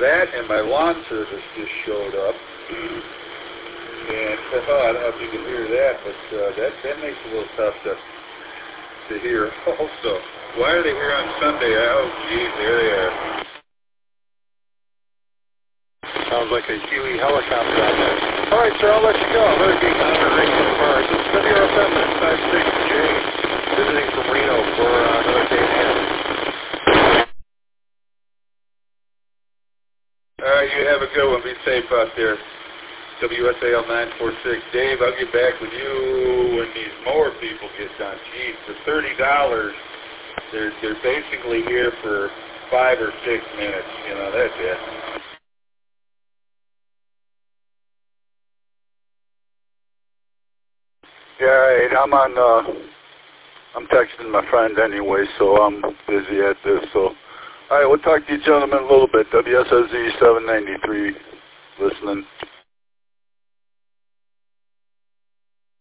that and my lawn service just showed up. And I don't know if you can hear that, but that makes it a little tough to hear also. Why are they here on Sunday? Oh, geez, there they are. Sounds like a Huey helicopter out there. All right, sir, I'll let you go. Hurricane Connor Racing Cars. It's WRFM 956 James, visiting from Reno for another day and a half. All right, you have a good one. Be safe out there. WSAL 946. Dave, I'll get back with you when these more people get done. Geez, for $30, they're basically here for 5 or 6 minutes. You know, that's it. Yeah, all right, I'm texting my friend anyway, so I'm busy at this. So, all right, we'll talk to you gentlemen a little bit. WSSZ 793, listening.